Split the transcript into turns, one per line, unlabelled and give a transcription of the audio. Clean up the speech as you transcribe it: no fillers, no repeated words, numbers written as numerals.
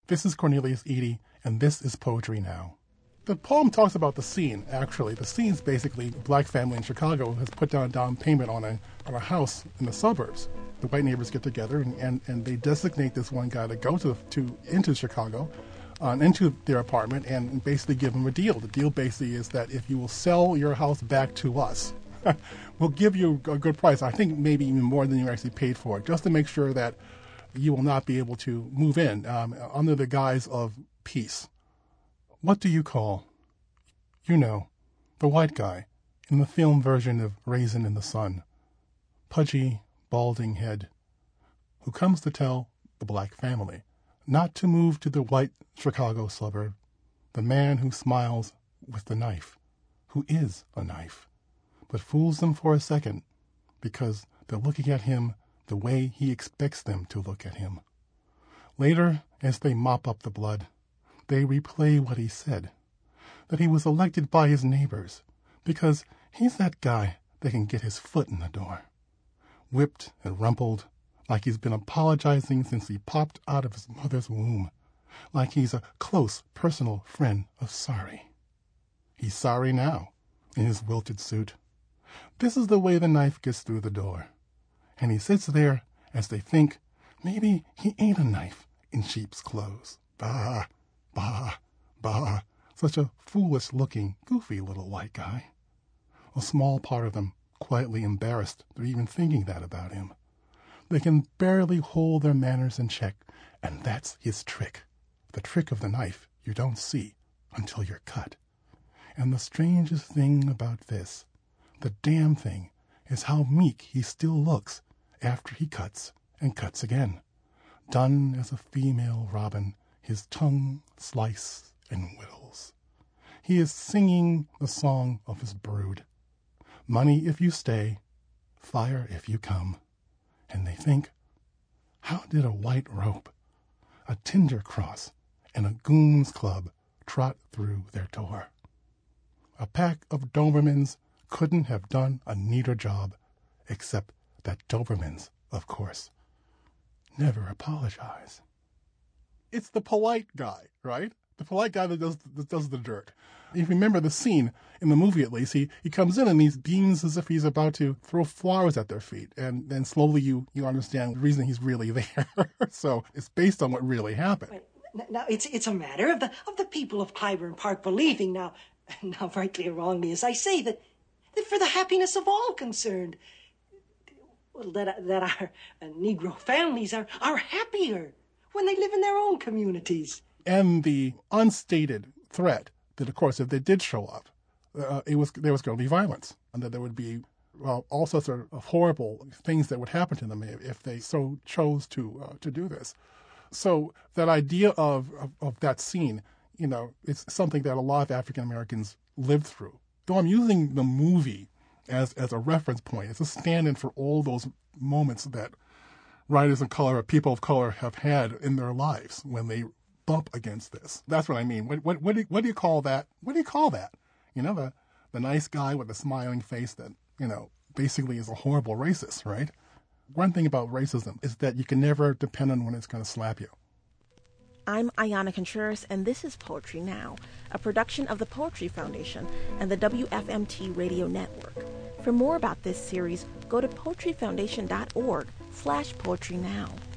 This is Cornelius Eady, and this is Poetry Now. The poem talks about the scene, actually. The scene's basically a black family in Chicago has put down a down payment on a house in the suburbs. The white neighbors get together and they designate this one guy to go into Chicago, into their apartment, and basically give him a deal. The deal basically is that if you will sell your house back to us, we'll give you a good price. I think maybe even more than you actually paid for it, just to make sure that you will not be able to move in under the guise of peace. What do you call, the white guy in the film version of Raisin in the Sun? Pudgy, balding head, who comes to tell the black family not to move to the white Chicago suburb. The man who smiles with the knife, who is a knife, but fools them for a second because they're looking at him the way he expects them to look at him. Later, as they mop up the blood, they replay what he said, that he was elected by his neighbors because he's that guy that can get his foot in the door. Whipped and rumpled, like he's been apologizing since he popped out of his mother's womb, like he's a close personal friend of sorry. He's sorry now, in his wilted suit. This is the way the knife gets through the door. And he sits there as they think maybe he ain't a knife in sheep's clothes. Bah, bah, bah. Such a foolish-looking, goofy little white guy. A small part of them quietly embarrassed they're even thinking that about him. They can barely hold their manners in check, and that's his trick. The trick of the knife you don't see until you're cut. And the strangest thing about this, the damn thing, is how meek he still looks after he cuts and cuts again. Done as a female robin, his tongue slice and whittles. He is singing the song of his brood. Money if you stay, fire if you come. And they think, how did a white rope, a tinder cross, and a goons club trot through their door? A pack of Dobermans couldn't have done a neater job, except that Dobermans, of course, never apologize. It's the polite guy, right? The polite guy that does the dirt. If you remember the scene, in the movie at least, he comes in and he beams as if he's about to throw flowers at their feet. And then slowly you understand the reason he's really there. So it's based on what really happened.
Now, it's a matter of the people of Clybourne Park believing, now rightly or wrongly, as I say, that for the happiness of all concerned, that our Negro families are happier when they live in their own communities.
And the unstated threat that, of course, if they did show up, there was going to be violence, and that there would be all sorts of horrible things that would happen to them if they so chose to do this. So that idea of that scene, it's something that a lot of African Americans lived through. Though I'm using the movie as a reference point, it's a stand-in for all those moments that writers of color or people of color have had in their lives when they bump against this. That's what I mean. What do you call that? What do you call that? The nice guy with the smiling face that, basically is a horrible racist, right? One thing about racism is that you can never depend on when it's going to slap you.
I'm Ayana Contreras, and this is Poetry Now, a production of the Poetry Foundation and the WFMT Radio Network. For more about this series, go to poetryfoundation.org/poetrynow.